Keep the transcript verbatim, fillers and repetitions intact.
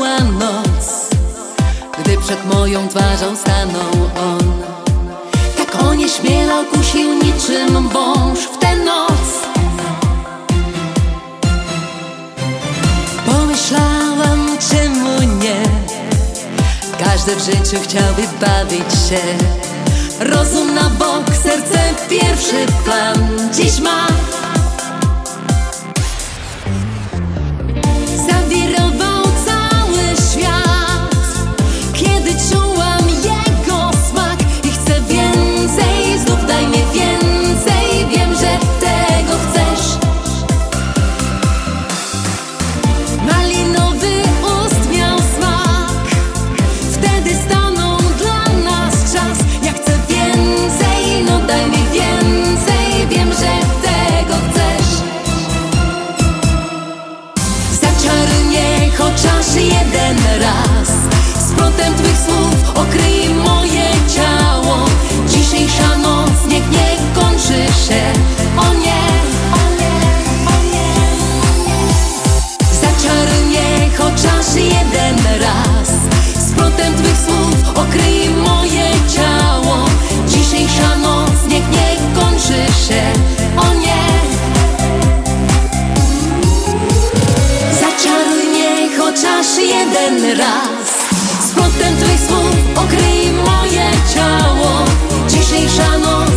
przyszła noc, gdy przed moją twarzą stanął on. Tak onieśmielał, kusił niczym wąż w tę noc. Pomyślałam, czemu nie? Każdy w życiu chciałby bawić się. Rozum na bok, serce w pierwszy plan dziś ma. Zawirował cały świat, kiedy czułam jego smak. I chcę więcej, znów daj mi więcej. Wiem, że tego chcesz. Malinowy ust miał smak, wtedy stanął dla nas czas. Ja chcę więcej, no daj mi więcej. Wiem, że tego chcesz. Zaczaruj mnie chociaż jeden raz, zwrotem twych słów okryj moje ciało. Dzisiejsza noc niech nie kończy się. O nie, o nie, o nie. Zaczaruj mnie chociaż jeden raz, zwrotem twych słów okryj moje ciało. Dzisiejsza noc niech nie kończy się. O nie. Zaczaruj mnie chociaż jeden raz, zwrotem twych słów okryj moje ciało. Dzisiejsza noc